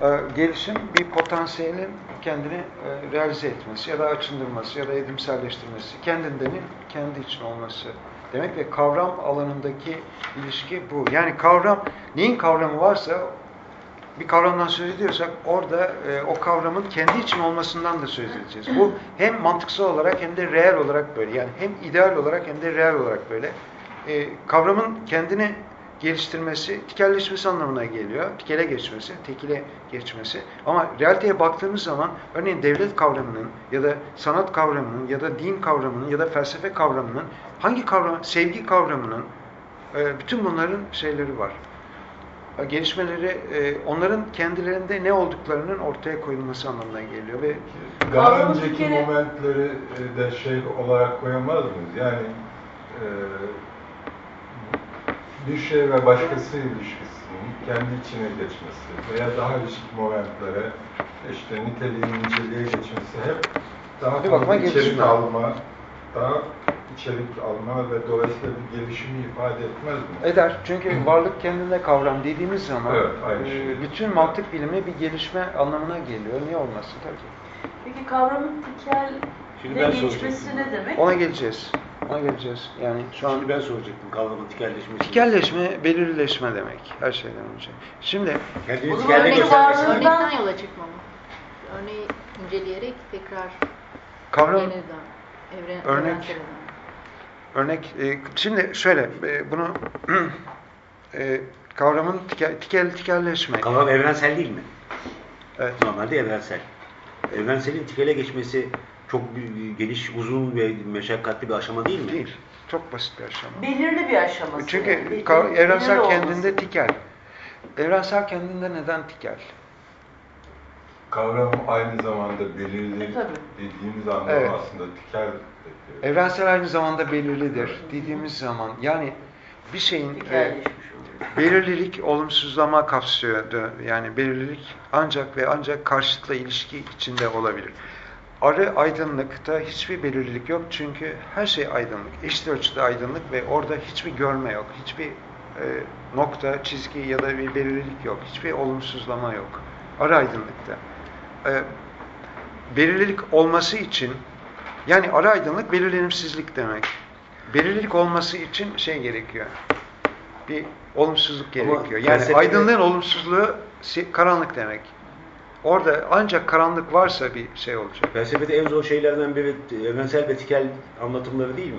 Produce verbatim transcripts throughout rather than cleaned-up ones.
e, gelişim bir potansiyelin kendini e, realize etmesi ya da açındırması ya da edimselleştirmesi, kendinden kendi için olması demek ve kavram alanındaki ilişki bu. Yani kavram, neyin kavramı varsa, bir kavramdan söz ediyorsak orada e, o kavramın kendi için olmasından da söz edeceğiz. Bu hem mantıksal olarak hem de reel olarak böyle. Yani hem ideal olarak hem de reel olarak böyle. E, kavramın kendini geliştirmesi, tikelleşmesi anlamına geliyor. Tikele geçmesi, tekile geçmesi. Ama realiteye baktığımız zaman örneğin devlet kavramının ya da sanat kavramının ya da din kavramının ya da felsefe kavramının, hangi kavram, sevgi kavramının, e, bütün bunların şeyleri var. Gelişmeleri, onların kendilerinde ne olduklarının ortaya koyulması anlamına geliyor ve daha önceki kere... momentleri de şey olarak koyamaz mıyız? Yani e, bir şey ve başkası ilişkisinin kendi içine geçmesi veya daha ilişik momentlere işte niteliğin niceliğe geçmesi hep daha fazla içerik alma, daha içerik alma ve dolayısıyla bir gelişimi ifade etmez mi? Eder. Çünkü varlık kendine kavram dediğimiz zaman evet, aynı şey. e, bütün mantık bilimi bir gelişme anlamına geliyor. Niye olmasın tabii ki. Peki kavramın tikelle geçmesi ne demek? Ona geleceğiz. Ona geleceğiz. Yani şu an Şimdi ben soracaktım kavramın tikelleşmesi. Tikelleşme, belirleşme demek. Her şeyden önce. Şimdi kendini tikelleşmesi örnekten yola çıkmamı. Örneği inceleyerek tekrar kavram yeniden evren, örnek örnek e, şimdi şöyle e, bunu e, kavramın tikel, tikel tikelleşme. Kavram evrensel değil mi? Evet. Normalde evrensel. Evrenselin tikele geçmesi çok geniş, uzun ve meşakkatli bir aşama değil mi? Değil. Çok basit bir aşama. Belirli bir aşaması. Çünkü yani. kav- evrensel Belirli kendinde olması. tikel. Evrensel kendinde neden tikel? Kavram aynı zamanda belirli e, dediğimiz anlamda evet. aslında tikel. Evrensel aynı zamanda belirlidir dediğimiz zaman yani bir şeyin e, belirlilik olumsuzlama kapsıyordu. Yani belirlilik ancak ve ancak karşıtla ilişki içinde olabilir. Arı aydınlıkta hiçbir belirlilik yok çünkü her şey aydınlık. Eşit ölçüde aydınlık ve orada hiçbir görme yok. Hiçbir e, nokta, çizgi ya da bir belirlilik yok. Hiçbir olumsuzlama yok. Arı aydınlıkta. E, belirlilik olması için yani arı aydınlık belirlenimsizlik demek. Belirlilik olması için şey gerekiyor. Bir olumsuzluk gerekiyor. Yani felsefede... aydınlığın olumsuzluğu karanlık demek. Orada ancak karanlık varsa bir şey olacak. Felsefede en zor şeylerden biri evrensel ve tikel anlatımları değil mi?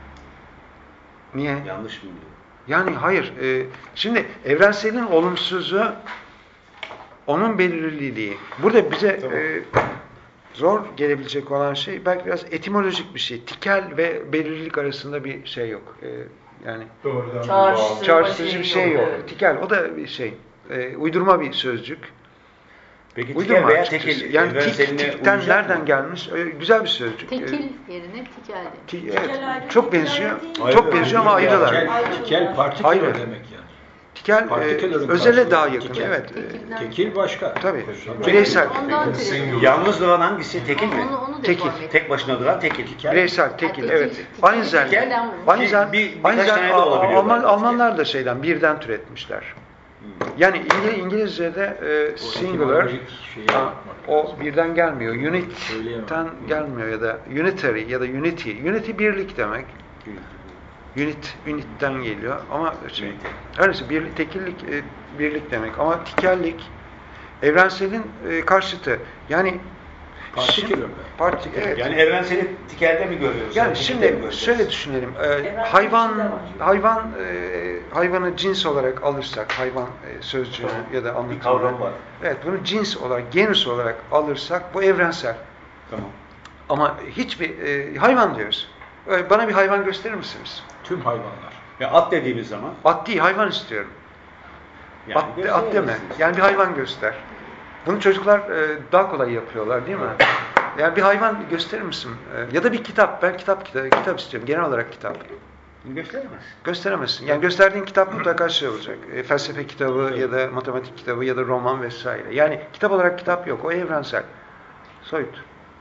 Niye? Yanlış mı biliyorum? Yani hayır. E, şimdi evrenselin olumsuzluğu onun belirliliği. Burada bize tamam. e, zor gelebilecek olan şey belki biraz etimolojik bir şey. Tikel ve belirlilik arasında bir şey yok. E, yani çağrıştırıcı bir şey yok. Evet. Tikel o da bir şey. E, uydurma bir sözcük. Peki uydurma tikel veya açıkçası. tekil Yani tik, tikten nereden mı? Gelmiş? E, güzel bir sözcük. Tekil yerine tikel demek. Ti, evet. Çok benziyor. Çok benziyor ama ayrılar. Tikel, tikel partikel ayrı. demek yani. Tikel e, özele daha yakın. Tikel. Evet. Tekil başka. Tabii. Bireysel. Yalnız duran hangisi? Tekil mi? Onu, onu tekil. Tek başına duran tekil. Bireysel, tekil. Evet. Aynızel. Aynızel. Aynızel. Alman, Almanlar da şeyden birden türetmişler. Yani İngiliz, İngilizce'de e, singular a, o birden gelmiyor. Unit'ten gelmiyor ya da unitary ya da unity. Unity birlik demek. Unit, unit'ten geliyor ama şey, her neyse birlik, tekillik e, birlik demek ama tikellik evrenselin e, karşıtı. Yani Partikül. Parti, evet. Yani evrenseli tikelde mi görüyoruz? Yani şimdi şöyle düşünelim. E, hayvan hayvan e, hayvanı cins olarak alırsak hayvan e, sözcüğünü tamam. ya da anlatımı. Bir kavram var. Evet, bunu cins olarak, genus olarak alırsak bu evrensel. Tamam. Ama hiçbir e, hayvan diyoruz. E, bana bir hayvan gösterir misiniz? Tüm hayvanlar. Ya at dediğimiz zaman? At değil, hayvan istiyorum. Yani at, at deme. Yani bir hayvan göster. Bunu çocuklar e, daha kolay yapıyorlar değil mi? Yani bir hayvan gösterir misin? E, ya da bir kitap. Ben kitap kitap, kitap istiyorum. Genel olarak kitap. Gösteremez. Gösteremezsin. Yani gösterdiğin kitap mutlaka şey olacak. E, felsefe kitabı evet. ya da matematik kitabı ya da roman vesaire. Yani kitap olarak kitap yok. O evrensel. Soyut.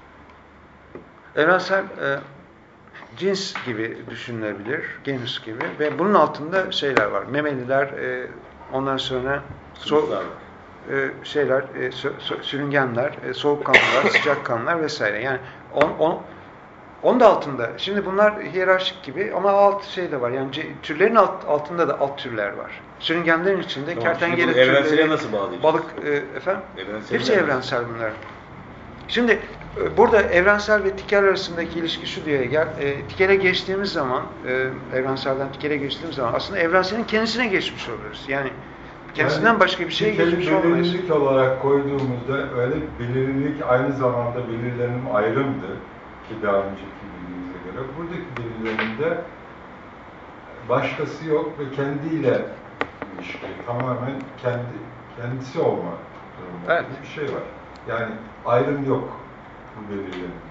Evrensel e, cins gibi düşünülebilir. Genus gibi. Ve bunun altında şeyler var. Memeliler, e, ondan sonra so e, şeyler, e, sö, sö, sürüngenler, e, soğukkanlılar, sıcakkanlılar vesaire. Yani on, on, onun da altında. Şimdi bunlar hiyerarşik gibi ama alt şey de var. Yani türlerin alt, altında da alt türler var. Sürüngenlerin içinde Tamam, kertenkele şimdi bu evrensele türleri, nasıl bağlayacağız? balık e, efendim. Evrensel Hepsi mi? evrensel bunlar. Şimdi e, burada evrensel ve tikel arasındaki ilişki şu diye gel. E, tikele geçtiğimiz zaman, e, evrenselden tikele geçtiğimiz zaman aslında evrenselin kendisine geçmiş oluruz. Yani kendisinden yani, başka bir şeye tikeli geçmiş olmayız. belirlilik olarak koyduğumuzda öyle belirlilik aynı zamanda belirlenim ayrımdı ki daha önceki bildiğimize göre. Buradaki belirlenimde başkası yok ve kendiyle ilişki, tamamen kendi kendisi olma durumunda Evet. bir şey var. Yani ayrım yok bu belirlenimde.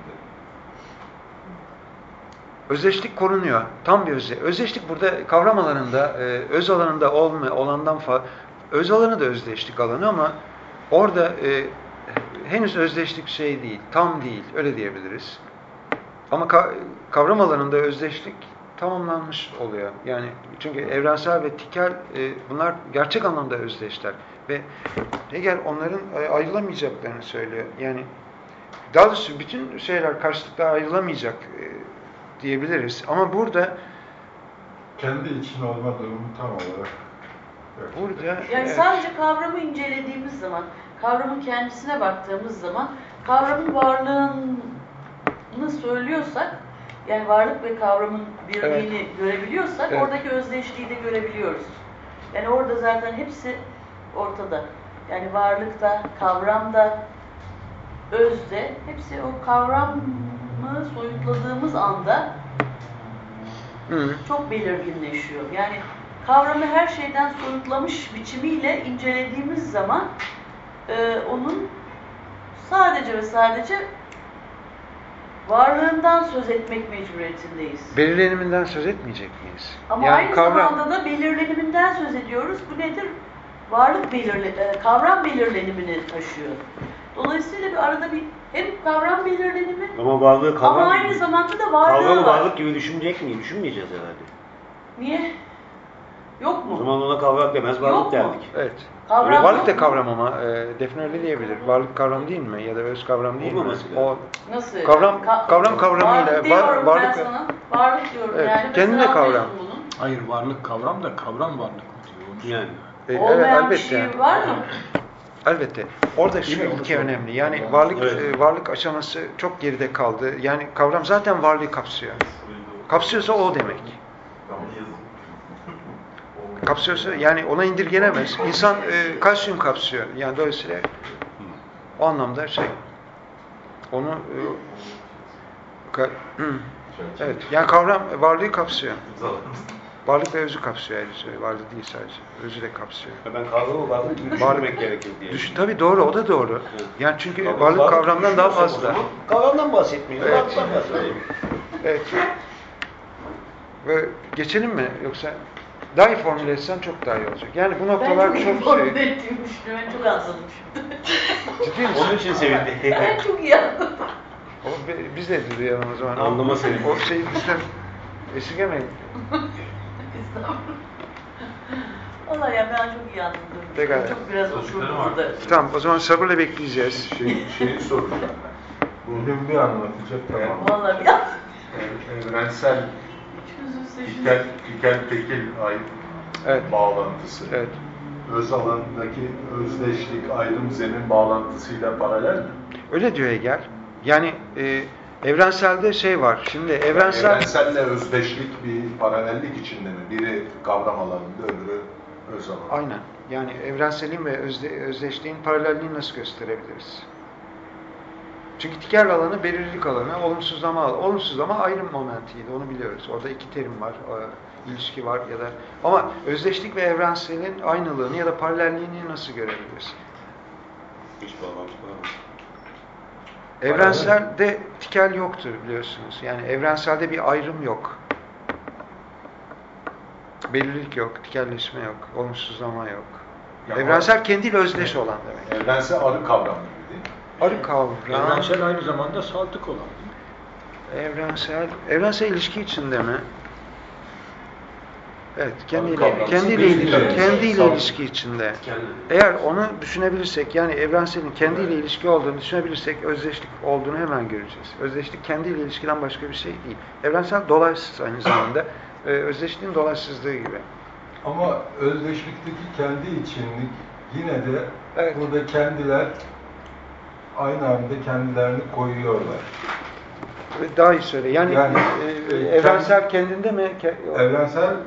Özdeşlik korunuyor. Tam bir özdeşlik. Özdeşlik burada kavram alanında, e, öz alanında olma, olandan fazla, öz alanı da özdeşlik alanı ama orada e, henüz özdeşlik şey değil, tam değil, öyle diyebiliriz. Ama ka kavram alanında özdeşlik tamamlanmış oluyor. Yani çünkü evrensel ve tikel e, bunlar gerçek anlamda özdeşler. Ve Hegel onların e, ayrılamayacaklarını söylüyor. Yani daha doğrusu bütün şeyler karşılıklı ayrılamayacak e, diyebiliriz. Ama burada Kendi için olma durumu tam olarak yok. burada Yani evet, sadece kavramı incelediğimiz zaman, kavramın kendisine baktığımız zaman, kavramın varlığını söylüyorsak, yani varlık ve kavramın birliğini Evet. görebiliyorsak, Evet. oradaki özdeşliği de görebiliyoruz. Yani orada zaten hepsi ortada. Yani varlıkta, kavramda, özde, hepsi o kavramı soyutladığımız anda hı, çok belirginleşiyor. Yani kavramı her şeyden soyutlamış biçimiyle incelediğimiz zaman e, onun sadece ve sadece varlığından söz etmek mecburiyetindeyiz. belirleniminden söz etmeyecek miyiz? Ama Yani aynı kavram- zamanda da belirleniminden söz ediyoruz. Bu nedir? Varlık belirle, e, kavram belirlenimini taşıyor. Dolayısıyla bir arada bir hem kavram belirlenimi Ama varlığı kavram, ama aynı zamanda da varlığı kavramı var. varlık gibi düşünecek miyiz? Düşünmeyeceğiz herhalde. Niye? Yok O mu? zaman ona kavram demez, varlık Yok mu? derdik. Evet. Kavram Varlık yok da mu? kavram ama e, Defne öyle diyebilir. Varlık kavram değil mi? Ya da öz kavram değil mi? Olmaması O lazım. Nasıl? Kavram- Ka- kavram kavramıyla varlık diyorum var- ben varlık- sana. Varlık diyorum Evet, yani. kendine Mesela kavram. anlıyorsun bunu. Hayır, varlık kavram da kavram varlık mı diyor? Onu Yani. E, evet, Olmayan bir elbette. şey var mı? Elbette. Orada şu Değil mi? ilke Onu önemli. Yani sorayım. varlık Evet. e, varlık aşaması çok geride kaldı. Yani kavram zaten varlığı kapsıyor. Kapsıyorsa o demek. Kapsıyorsa yani ona indirgenemez. İnsan e, kalsiyum kapsıyor. Yani dolayısıyla o anlamda şey onu e, ka- hı. evet. Yani kavram varlığı kapsıyor. Varlık ve özü kapsıyor ayrıca. Varlığı değil sadece. Özü de kapsıyor. Ben kavramı varlık gibi düşünmek gerekir diye. Düşün, tabii doğru, o da doğru. Evet. Yani çünkü Tabii, varlık varlık kavramdan daha düşünüyorsak o fazla. zaman Kavramdan bahsetmiyor. Evet. Varlıktan bahsediyor. Evet. Ve geçelim mi? Yoksa daha iyi formüle etsen çok daha iyi olacak. Yani bu Ben noktalar çok iyi çok formüle şey. ettiğimi düşünüyorum. Ben çok anladım şimdi. Ciddi misin? Onun için sevindi. Ben çok iyi anladım. O, bi- biz de duyalım o zaman. Anlama sevindim. O şeyi bizden esirgemeyin. Estağfurullah. Vallahi ya ben çok iyi anladım. Pekala. Çok biraz oturdu burada. Tamam, o zaman sabırla bekleyeceğiz. Şey, şeyi soracağım ben. Bugün bir anlatacak tamam. Vallahi bir an. Ev- Evrensel Çözülse şu. tikel, tikel tekil ay Evet. bağlantısı. Evet. Öz alandaki özdeşlik ayrım zemin bağlantısıyla paralel mi? Öyle diyor Hegel. Yani e, evrenselde şey var. Şimdi evrensel... Evrenselle özdeşlik bir paralellik içinde mi? Biri kavram alanında, öbürü öz alanında. Aynen. Yani evrenselin ve özde, özdeşliğin paralelliğini nasıl gösterebiliriz? Çünkü tikel alanı belirlilik alanı, olumsuzlama alanı. Olumsuzlama ayrım momentiydi, onu biliyoruz. Orada iki terim var, e, ilişki var ya da... Ama özdeşlik ve evrenselin aynılığını ya da paralelliğini nasıl görebiliriz? Hiç bağlantı kuramaz. Evrenselde tikel yoktur biliyorsunuz. Yani evrenselde bir ayrım yok. Belirlilik yok, tikelleşme yok, olumsuzlama yok. Ya Evrensel kendiyle özdeş olan demek. Evrensel arı kavramı gibi değil mi? Arı kavram, Evrensel aynı zamanda saltık olan değil mi? evrensel, evrensel ilişki içinde mi? Evet, kendiyle, kavramsız kendiyle, bir ilişki, şey. kendiyle Sağ- ilişki içinde. Kendi. Eğer onu düşünebilirsek, yani evrenselin kendiyle ilişki olduğunu düşünebilirsek özdeşlik olduğunu hemen göreceğiz. Özdeşlik kendiyle ilişkiden başka bir şey değil. Evrensel dolaysız aynı zamanda. Ee, özdeşliğin dolaysızlığı gibi. Ama özdeşlikteki kendi içinlik yine de Evet. burada kendiler aynı anda kendilerini koyuyorlar. Daha iyi söyle. Yani, Yani, e, e, evrensel kendinde mi? Ke- Evrensel e,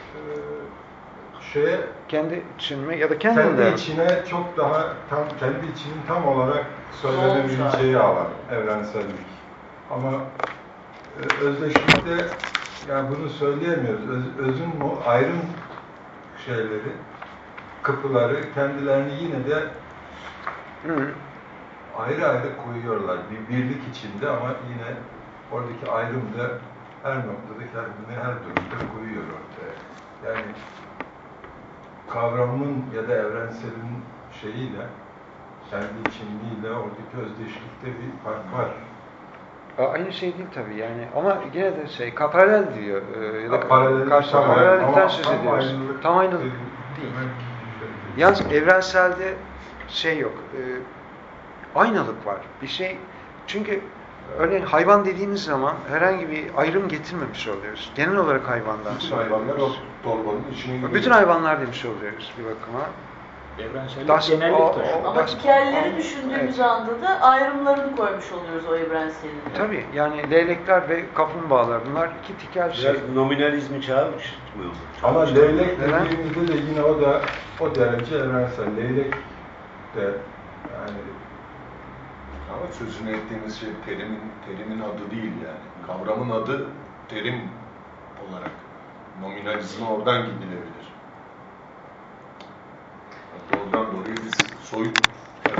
şeye kendi için mi? Ya da kendinde kendi mi? içine çok daha tam kendi içinin tam olarak söylenebileceği alan evrensellik. Ama e, özdeşlikte yani bunu söyleyemiyoruz. Öz, özün o ayrım şeyleri, kapıları kendilerini yine de Hı. ayrı ayrı koyuyorlar. Bir birlik içinde ama yine oradaki ayrım da her noktada kendini her durumda koyuyor ortaya. Yani kavramın ya da evrenselin şeyiyle, kendi içinliğiyle oradaki özdeşlikte bir fark var. Aynı şey değil tabii yani. Ama yine de şey, paralel diyor. Ee, ya da Ha, paralellik karşı tamam. paralellikten Ama söz tam ediyoruz. aynılık Tam aynılık değil. değil. Evet. Yalnız evrenselde şey yok. E, aynalık var. Bir şey. Çünkü örneğin hayvan dediğimiz zaman herhangi bir ayrım getirmemiş oluyoruz. Genel olarak hayvandan Bütün hayvanlar o söylüyoruz. torbanın içine giriyor. Bütün hayvanlar demiş oluyoruz bir bakıma. Evrensellik Das- genellik o- taşıyor. o- Ama Das- hikayeleri o- düşündüğümüz evet. anda da ayrımlarını koymuş oluyoruz o evrenselin. Tabii yani leylekler ve kaplumbağalar bunlar iki tikel şey. Biraz nominalizmi çağırmıyor. Ama leylek Neden? dediğimizde de yine o da o derece evrensel. Leylek de yani Ama sözünü ettiğimiz şey terimin, terimin adı değil yani. Kavramın adı terim olarak. Nominalizme oradan gidilebilir. Hatta oradan dolayı biz soyut